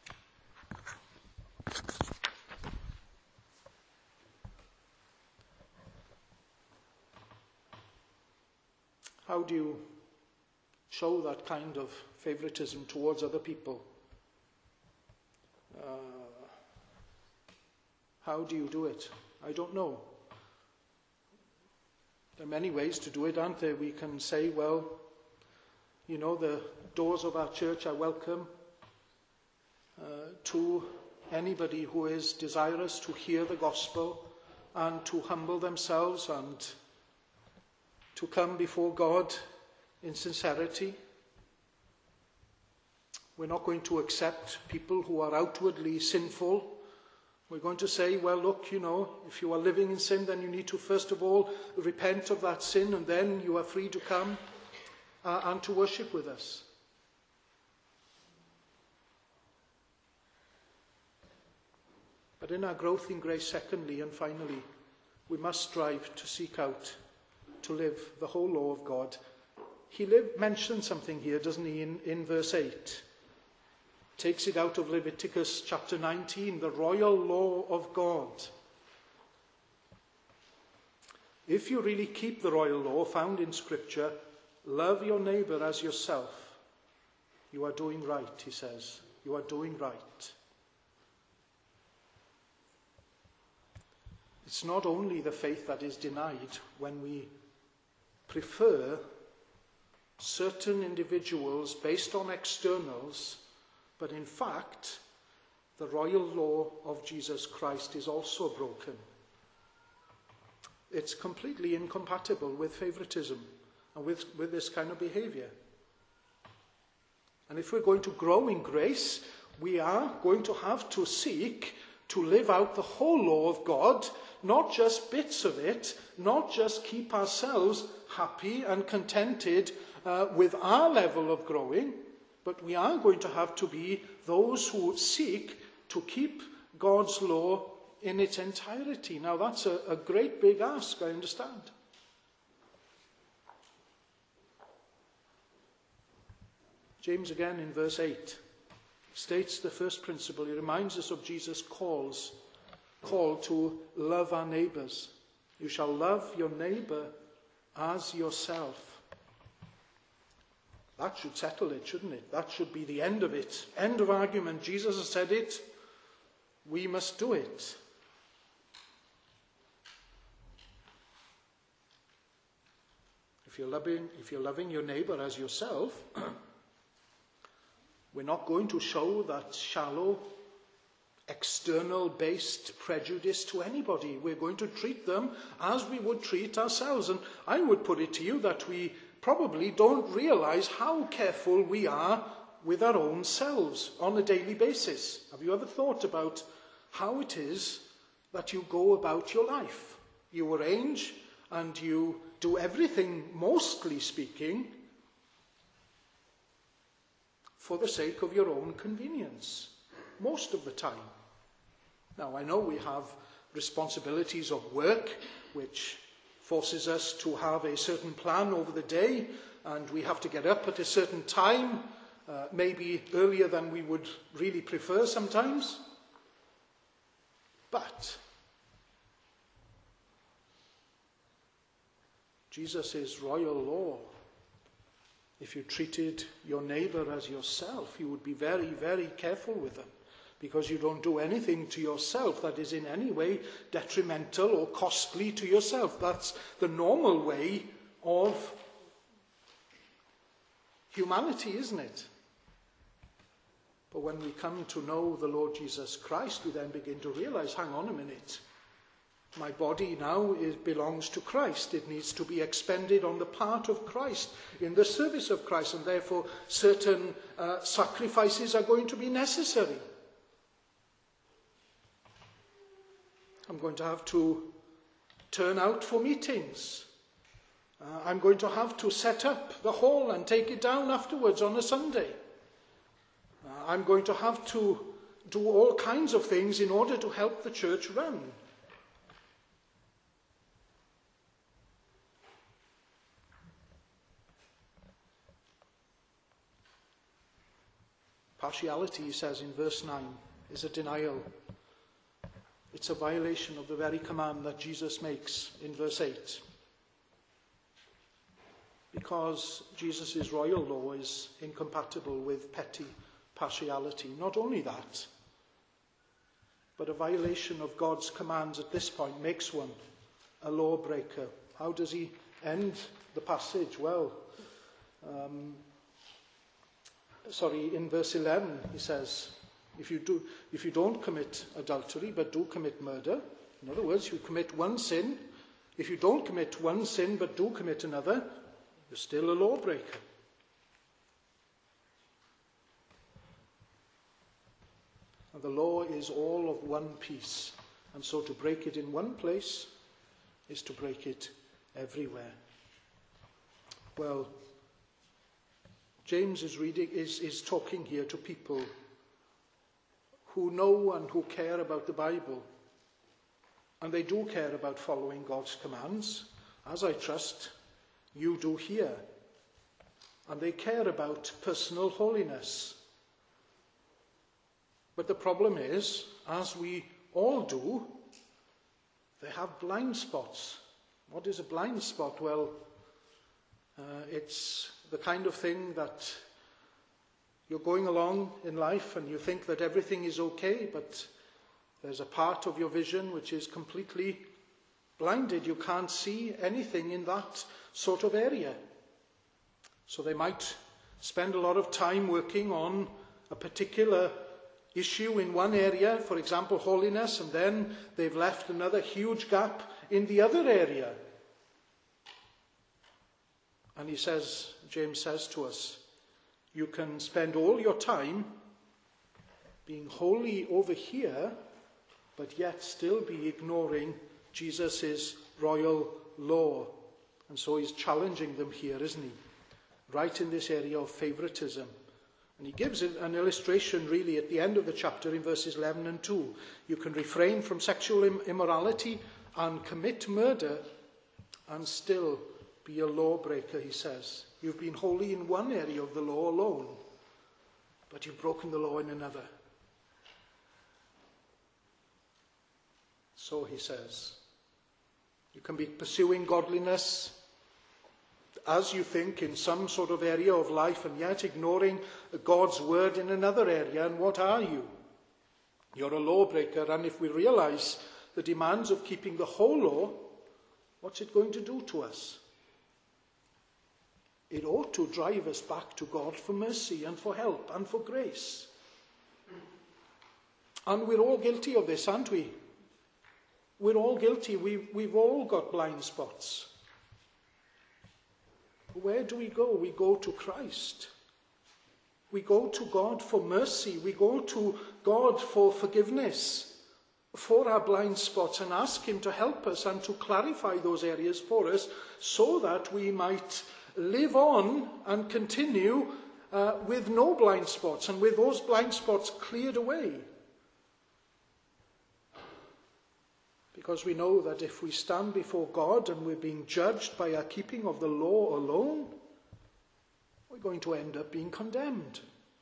How do you show that kind of favoritism towards other people? Uh, how do you do it? I don't know. There are many ways to do it, aren't there? We can say, well, you know, the doors of our church are welcome uh, to anybody who is desirous to hear the gospel and to humble themselves and to come before God in sincerity. We're not going to accept people who are outwardly sinful. We're going to say, well, look, you know, if you are living in sin, then you need to first of all repent of that sin, and then you are free to come uh, and to worship with us. But in our growth in grace, secondly and finally, we must strive to seek out to live the whole law of God. He live, mentions something here, doesn't he, in, in verse eight. Takes it out of Leviticus chapter nineteen, the royal law of God. If you really keep the royal law found in Scripture, love your neighbour as yourself, you are doing right, he says. You are doing right. It's not only the faith that is denied when we prefer certain individuals based on externals, but in fact, the royal law of Jesus Christ is also broken. It's completely incompatible with favoritism and with, with this kind of behavior. And if we're going to grow in grace, we are going to have to seek to live out the whole law of God, not just bits of it, not just keep ourselves happy and contented uh, with our level of growing, but we are going to have to be those who seek to keep God's law in its entirety. Now, that's a, a great big ask, I understand. James again in verse eight states the first principle. He reminds us of Jesus' calls, call to love our neighbours. You shall love your neighbour as yourself. That should settle it, shouldn't it? That should be the end of it. End of argument. Jesus has said it. We must do it. If you're loving, if you're loving your neighbour as yourself, we're not going to show that shallow, external-based prejudice to anybody. We're going to treat them as we would treat ourselves. And I would put it to you that we probably don't realize how careful we are with our own selves on a daily basis. Have you ever thought about how it is that you go about your life? You arrange and you do everything, mostly speaking, for the sake of your own convenience, most of the time. Now, I know we have responsibilities of work, which forces us to have a certain plan over the day, and we have to get up at a certain time, uh, maybe earlier than we would really prefer sometimes. But Jesus' royal law, if you treated your neighbour as yourself, you would be very, very careful with them, because you don't do anything to yourself that is in any way detrimental or costly to yourself. That's the normal way of humanity, isn't it? But when we come to know the Lord Jesus Christ, we then begin to realize, hang on a minute, my body now is, belongs to Christ. It needs to be expended on the part of Christ, in the service of Christ, and therefore certain uh, sacrifices are going to be necessary. I'm going to have to turn out for meetings. Uh, I'm going to have to set up the hall and take it down afterwards on a Sunday. Uh, I'm going to have to do all kinds of things in order to help the church run. Partiality, he says in verse nine, is a denial. It's a violation of the very command that Jesus makes in verse eight. Because Jesus' royal law is incompatible with petty partiality. Not only that, but a violation of God's commands at this point makes one a lawbreaker. How does he end the passage? Well, um, sorry, in verse eleven he says, if you do, if you don't commit adultery but do commit murder, in other words, you commit one sin, if you don't commit one sin but do commit another, you're still a lawbreaker. And the law is all of one piece, and so to break it in one place is to break it everywhere. Well, James is reading is, is talking here to people who know and who care about the Bible. And they do care about following God's commands, as I trust you do here. And they care about personal holiness. But the problem is, as we all do, they have blind spots. What is a blind spot? Well, uh, it's the kind of thing that you're going along in life and you think that everything is okay, but there's a part of your vision which is completely blinded. You can't see anything in that sort of area. So they might spend a lot of time working on a particular issue in one area, for example, holiness, and then they've left another huge gap in the other area. And he says, James says to us, you can spend all your time being holy over here, but yet still be ignoring Jesus' royal law. And so he's challenging them here, isn't he? Right in this area of favoritism. And he gives an illustration really at the end of the chapter in verses eleven and two. You can refrain from sexual immorality and commit murder and still be a lawbreaker, he says. You've been holy in one area of the law alone, but you've broken the law in another. So he says, you can be pursuing godliness as you think in some sort of area of life and yet ignoring God's word in another area. And what are you? You're a lawbreaker. And if we realize the demands of keeping the whole law, what's it going to do to us? It ought to drive us back to God for mercy and for help and for grace. And we're all guilty of this, aren't we? We're all guilty. We've, we've all got blind spots. Where do we go? We go to Christ. We go to God for mercy. We go to God for forgiveness for our blind spots and ask him to help us and to clarify those areas for us so that we might live on and continue uh, with no blind spots and with those blind spots cleared away. Because we know that if we stand before God and we're being judged by our keeping of the law alone, we're going to end up being condemned.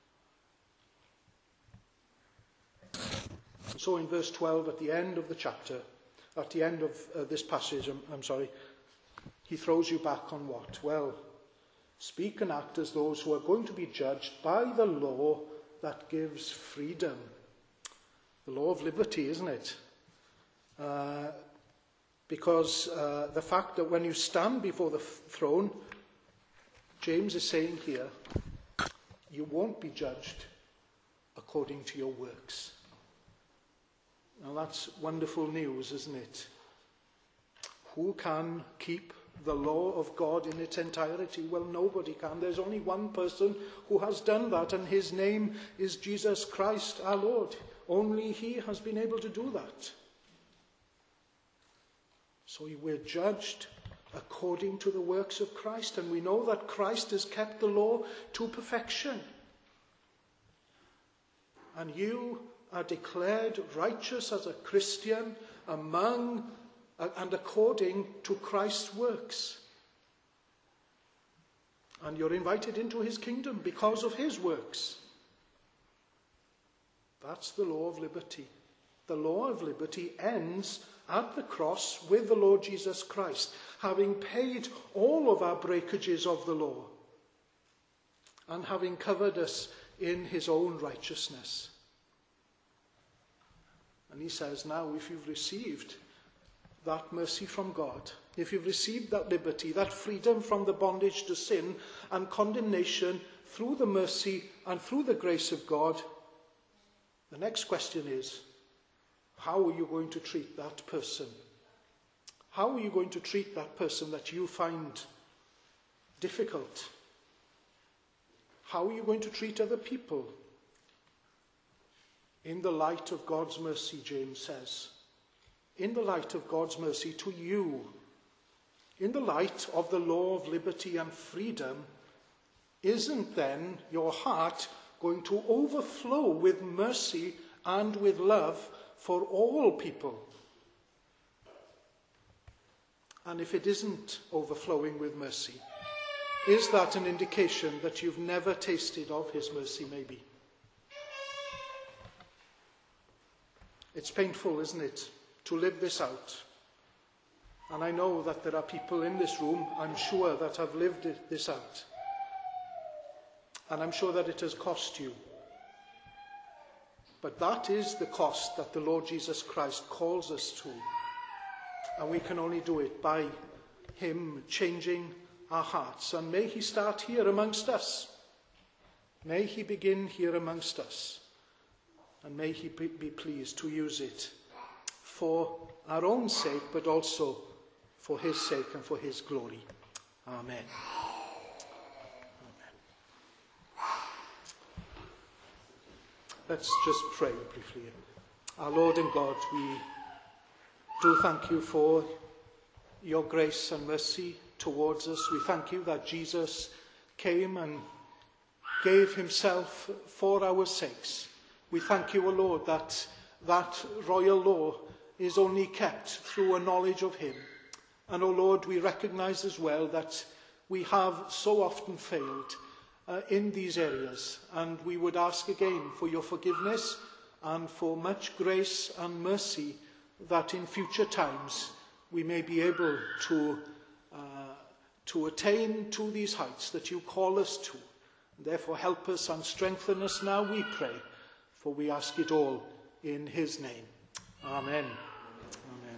And so in verse twelve, at the end of the chapter, at the end of uh, this passage, I'm, I'm sorry, he throws you back on what? Well, speak and act as those who are going to be judged by the law that gives freedom. The law of liberty, isn't it? Uh, because uh, the fact that when you stand before the f- throne, James is saying here, you won't be judged according to your works. Now that's wonderful news, isn't it? Who can keep the law of God in its entirety? Well, nobody can. There's only one person who has done that, and his name is Jesus Christ our Lord. Only he has been able to do that. So we're judged according to the works of Christ, and we know that Christ has kept the law to perfection. And you are declared righteous as a Christian among and according to Christ's works. And you're invited into his kingdom because of his works. That's the law of liberty. The law of liberty ends at the cross with the Lord Jesus Christ, having paid all of our breakages of the law and having covered us in his own righteousness. And he says, now, if you've received that mercy from God, if you've received that liberty, that freedom from the bondage to sin and condemnation through the mercy and through the grace of God, the next question is, how are you going to treat that person? How are you going to treat that person that you find difficult? How are you going to treat other people? In the light of God's mercy, James says. In the light of God's mercy to you. In the light of the law of liberty and freedom, isn't then your heart going to overflow with mercy and with love for all people? And if it isn't overflowing with mercy, is that an indication that you've never tasted of his mercy, maybe? It's painful, isn't it, to live this out? And I know that there are people in this room, I'm sure, that have lived this out. And I'm sure that it has cost you. But that is the cost that the Lord Jesus Christ calls us to. And we can only do it by him changing our hearts. And may he start here amongst us. May he begin here amongst us. And may he be pleased to use it for our own sake, but also for his sake and for his glory. Amen. Let's just pray briefly. Our Lord and God, we do thank you for your grace and mercy towards us. We thank you that Jesus came and gave himself for our sakes. We thank you, O Lord, that that royal law is only kept through a knowledge of him. And, O Lord, we recognize as well that we have so often failed Uh, in these areas, and we would ask again for your forgiveness and for much grace and mercy, that in future times we may be able to uh, to attain to these heights that you call us to. Therefore help us and strengthen us now, we pray, for we ask it all in his name. Amen. Amen.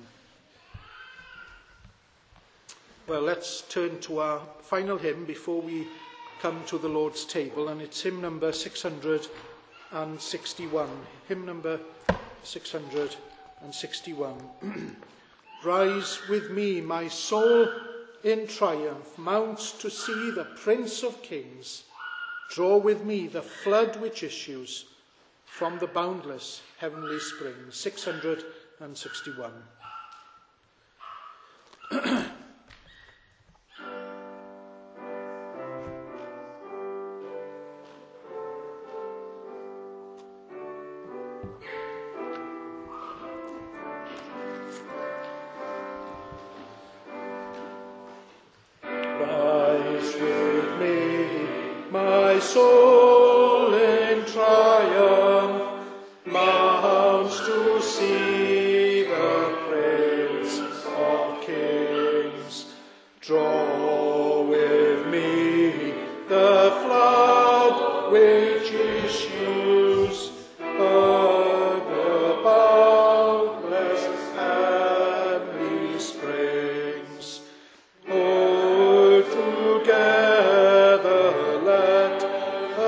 Well, let's turn to our final hymn before we come to the Lord's table, and it's hymn number six hundred sixty-one. Hymn number six hundred sixty-one. Rise with me, my soul in triumph mounts to see the Prince of Kings. Draw with me the flood which issues from the boundless heavenly spring. six hundred sixty-one. Soul in triumph mounts to see the Prince of Kings. Draw with me the flood which issues of the boundless heavenly springs. All together let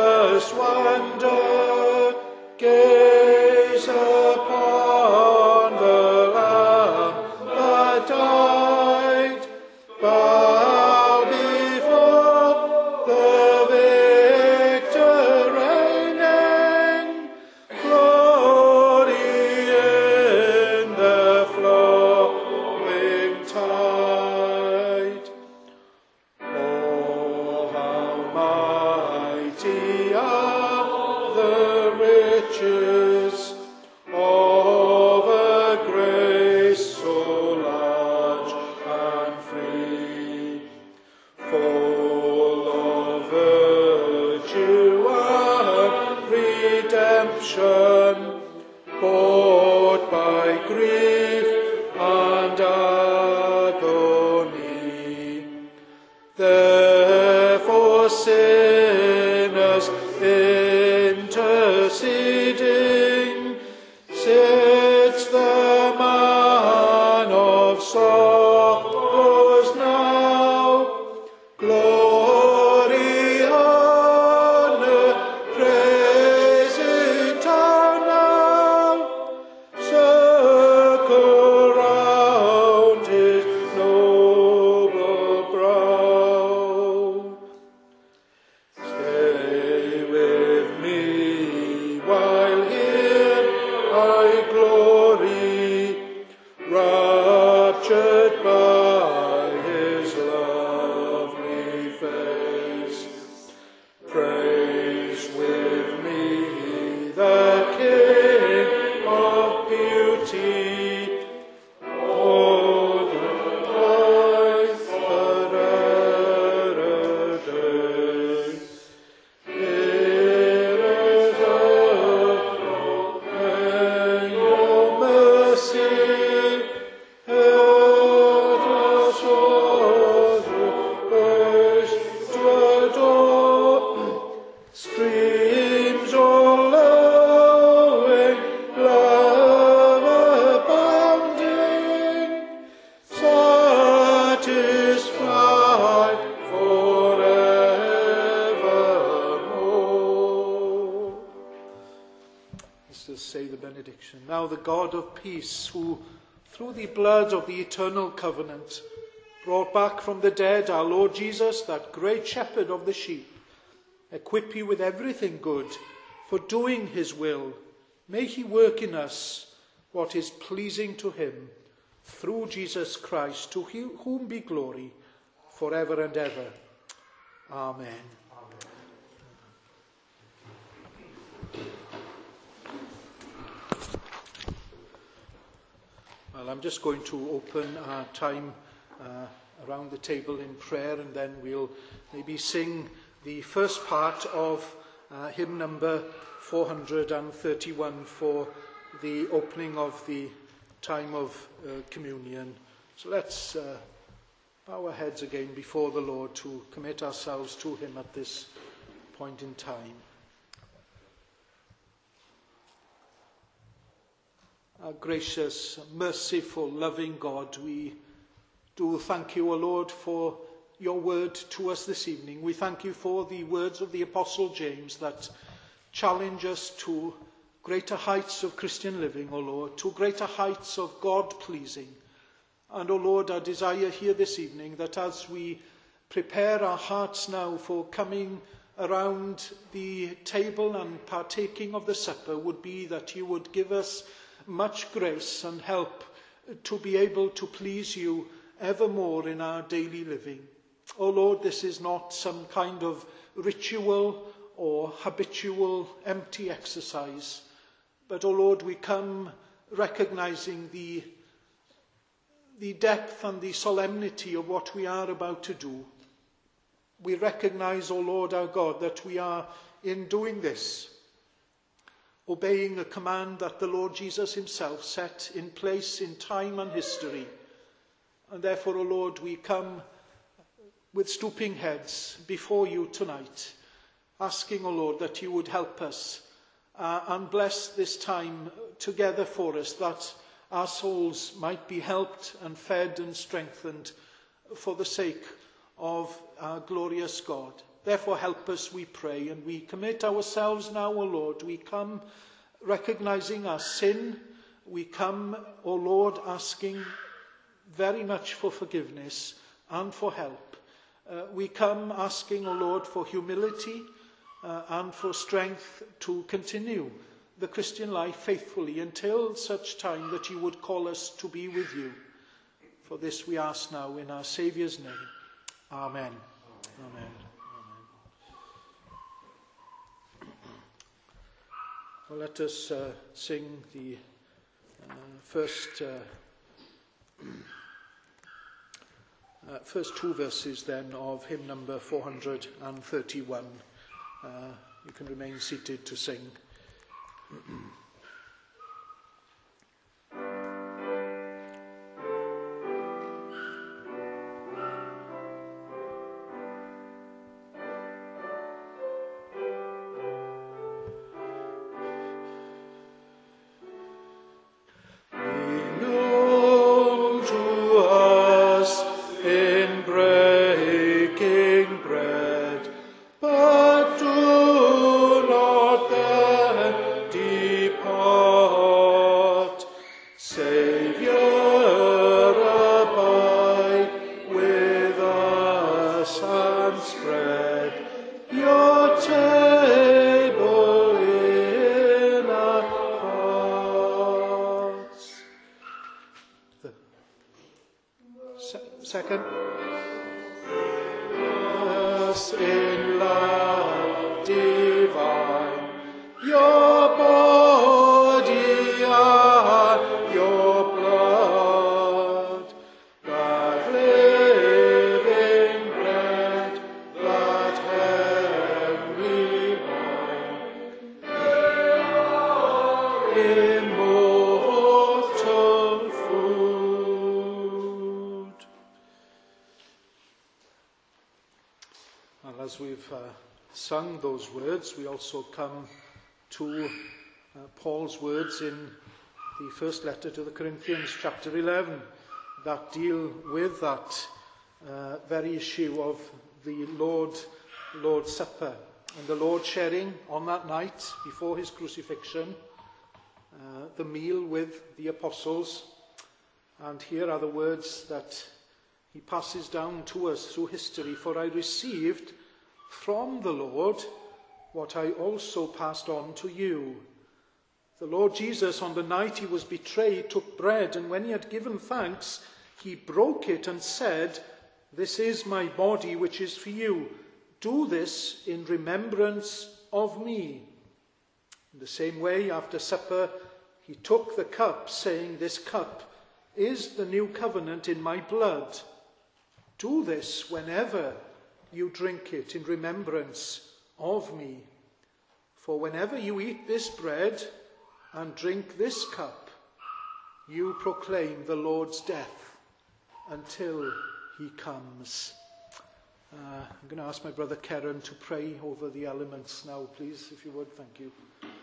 by grief and agony. Therefore sinners interceding, sits the man of sorrows now. Glory, honor, praise eternal, circle round his noble brow. Stay with me while here I glory, raptured by his lovely face. Praise with me the King of beauty, all the life forever. Here is and your mercy, help us all the grace to adore. Streams o'erflowing, love abounding, satisfied forevermore. Let's just say the benediction. Now the God of peace, who through the blood of the eternal covenant brought back from the dead our Lord Jesus, that great shepherd of the sheep, equip you with everything good for doing his will. May he work in us what is pleasing to him, through Jesus Christ, to whom be glory forever and ever. Amen. Well, I'm just going to open our time uh, around the table in prayer, and then we'll maybe sing the first part of uh, hymn number four hundred thirty-one for the opening of the time of uh, communion. So let's uh, bow our heads again before the Lord to commit ourselves to him at this point in time. Our gracious, merciful, loving God, we do thank you, O Lord, for your word to us this evening. We thank you for the words of the Apostle James that challenge us to greater heights of Christian living, O Lord, to greater heights of God-pleasing. And, O Lord, our desire here this evening that as we prepare our hearts now for coming around the table and partaking of the supper would be that you would give us much grace and help to be able to please you evermore in our daily living. Oh Lord, this is not some kind of ritual or habitual empty exercise, but oh Lord, we come recognizing the, the depth and the solemnity of what we are about to do. We recognize, oh Lord our God, that we are in doing this obeying a command that the Lord Jesus himself set in place in time and history. And therefore, O Lord, we come with stooping heads before you tonight, asking, O Lord, that you would help us uh, and bless this time together for us, that our souls might be helped and fed and strengthened for the sake of our glorious God. Therefore, help us, we pray, and we commit ourselves now, O Lord. We come recognizing our sin. We come, O Lord, asking very much for forgiveness and for help. Uh, we come asking, O Lord, for humility uh, and for strength to continue the Christian life faithfully until such time that you would call us to be with you. For this we ask now in our Saviour's name. Amen. Amen. Amen. Well, let us uh, sing the uh, first uh, uh, first two verses then of hymn number four hundred thirty-one. Uh, you can remain seated to sing. abide with us and spread your table in our hearts. The se- second. Us in love divine, your body and your blood, that living bread, that heavenly wine, immortal food. And as we've uh, sung those words, we also come to uh, Paul's words in the first letter to the Corinthians, chapter eleven, that deal with that uh, very issue of the Lord, Lord's Supper, and the Lord sharing on that night before his crucifixion uh, the meal with the apostles. And here are the words that he passes down to us through history. For I received from the Lord what I also passed on to you. The Lord Jesus, on the night he was betrayed, took bread, and when he had given thanks, he broke it and said, "This is my body, which is for you. Do this in remembrance of me." In the same way, after supper, he took the cup, saying, "This cup is the new covenant in my blood. Do this whenever you drink it in remembrance of me. For whenever you eat this bread and drink this cup, you proclaim the Lord's death until he comes." Uh, I'm going to ask my brother Karen to pray over the elements now, please, if you would. Thank you.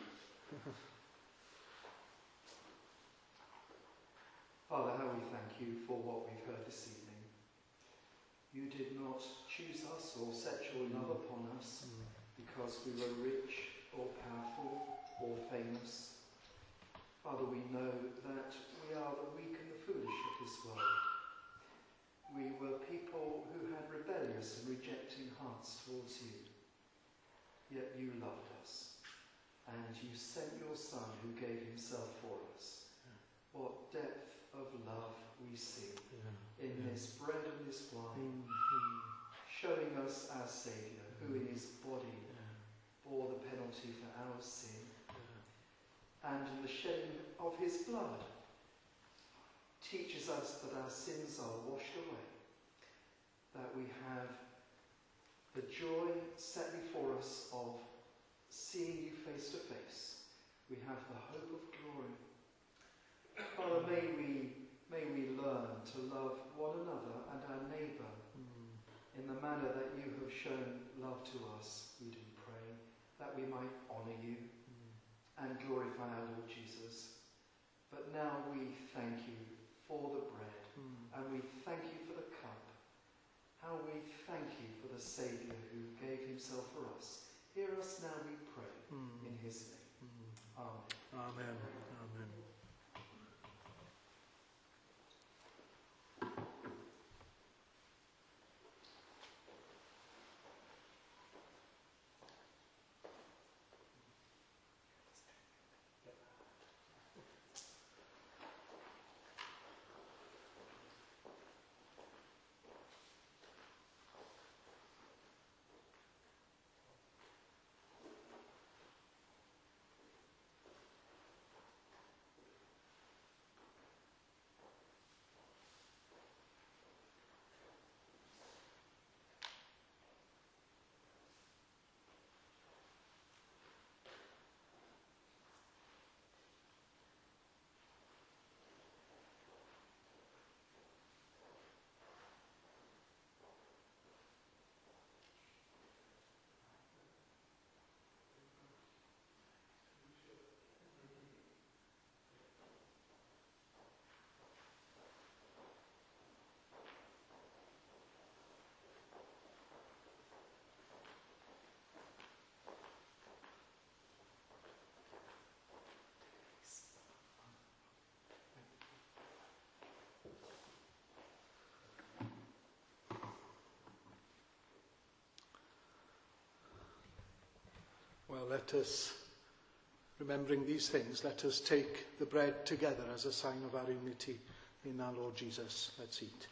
Father, how we thank you for what we've heard this evening. You did not choose us or set your love upon us mm. because we were rich or powerful or famous. Father, we know that we are the weak and the foolish of this world. We were people who had rebellious and rejecting hearts towards you. Yet you loved us, and you sent your Son who gave himself for us. Yeah. What depth of love we see yeah. in yeah. this bread and this wine, mm-hmm. showing us our Saviour, mm-hmm. who in his body yeah. bore the penalty for our sin, yeah. and in the shedding of his blood teaches us that our sins are washed away, that we have the joy set before us of seeing you face to face. We have the hope of glory. Father, may we, may we learn to love one another and our neighbour mm. in the manner that you have shown love to us. We do pray that we might honour you mm. and glorify our Lord Jesus. But now we thank you for the bread mm. and we thank you for the cup. How we thank you for the Saviour who gave himself for us. Hear us now, we pray, mm. in his name. Mm. Amen. Amen. Amen. Well, let us, remembering these things, let us take the bread together as a sign of our unity in our Lord Jesus. Let's eat.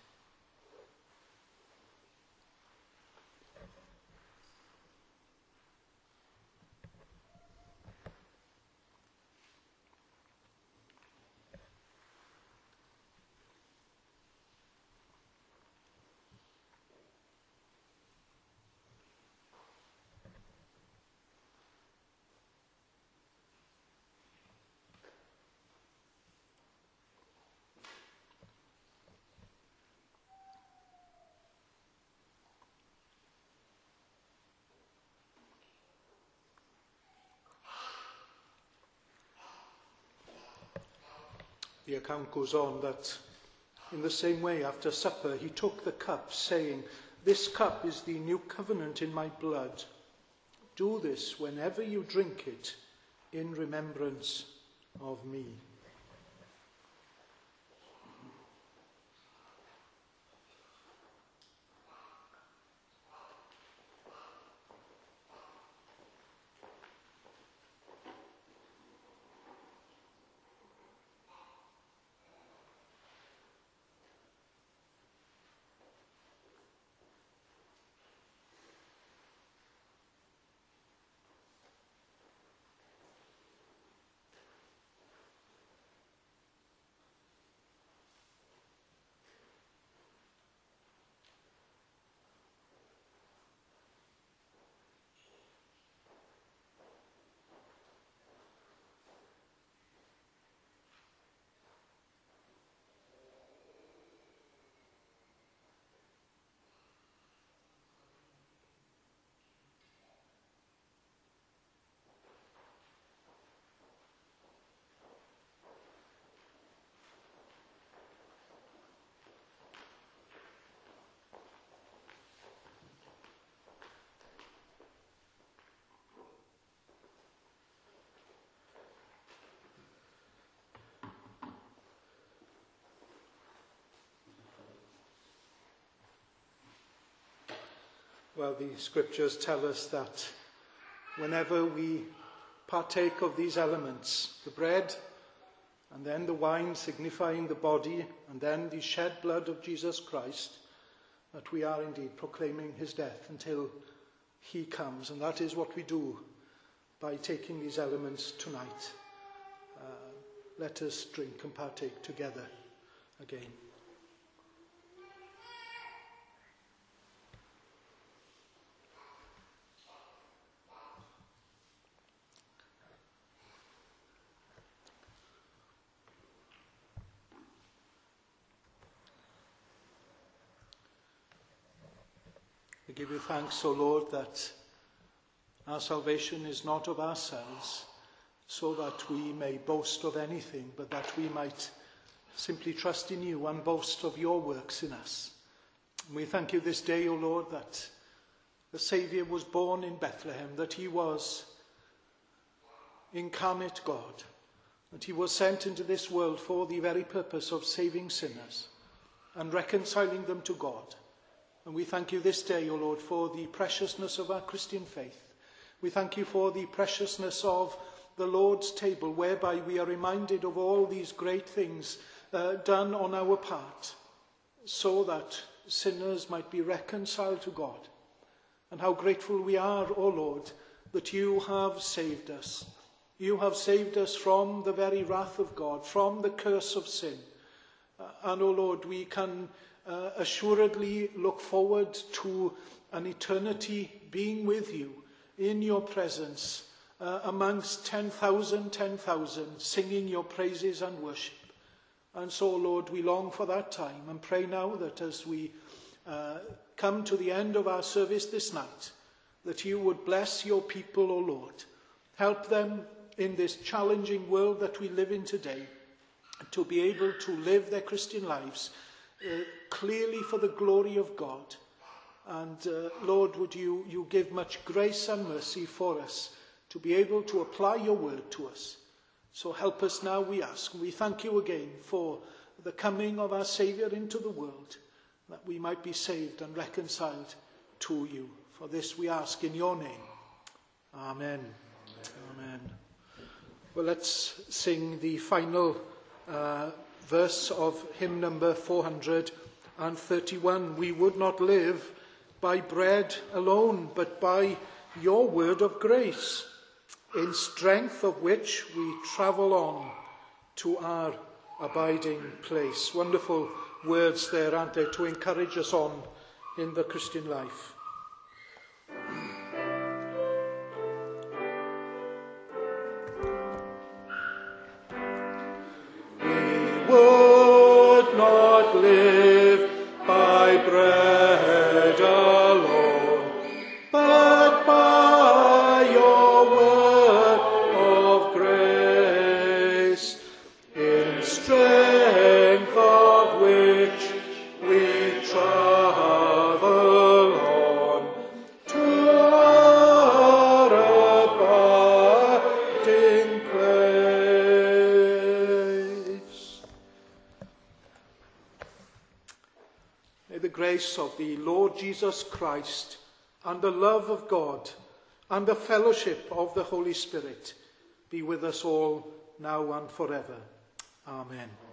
The account goes on that in the same way after supper he took the cup, saying, "This cup is the new covenant in my blood. Do this whenever you drink it in remembrance of me." Well, the scriptures tell us that whenever we partake of these elements, the bread and then the wine signifying the body and then the shed blood of Jesus Christ, that we are indeed proclaiming his death until he comes. And that is what we do by taking these elements tonight. Uh, let us drink and partake together again. We give you thanks, O Lord, that our salvation is not of ourselves, so that we may boast of anything, but that we might simply trust in you and boast of your works in us. And we thank you this day, O Lord, that the Saviour was born in Bethlehem, that he was incarnate God, that he was sent into this world for the very purpose of saving sinners and reconciling them to God. And we thank you this day, O Lord, for the preciousness of our Christian faith. We thank you for the preciousness of the Lord's table, whereby we are reminded of all these great things uh, done on our part, so that sinners might be reconciled to God. And how grateful we are, O Lord, that you have saved us. You have saved us from the very wrath of God, from the curse of sin. Uh, and, O Lord, we can Uh, assuredly look forward to an eternity being with you in your presence uh, amongst ten thousand, ten thousand, singing your praises and worship. And so, Lord, we long for that time and pray now that as we uh, come to the end of our service this night, that you would bless your people, O Lord. Help them in this challenging world that we live in today to be able to live their Christian lives Uh, clearly for the glory of God. And uh, Lord, would you, you give much grace and mercy for us to be able to apply your word to us. So help us now, we ask. We thank you again for the coming of our Saviour into the world, that we might be saved and reconciled to you. For this we ask in your name. Amen. Amen. Well, let's sing the final uh, verse of hymn number four hundred thirty-one. We would not live by bread alone, but by your word of grace, in strength of which we travel on to our abiding place. Wonderful words there, aren't they, to encourage us on in the Christian life. We would not live by bread alone, but by your word of grace, in strength of which we travel on to our abiding place. May the grace of the Lord Jesus Christ and the love of God and the fellowship of the Holy Spirit be with us all now and forever. Amen.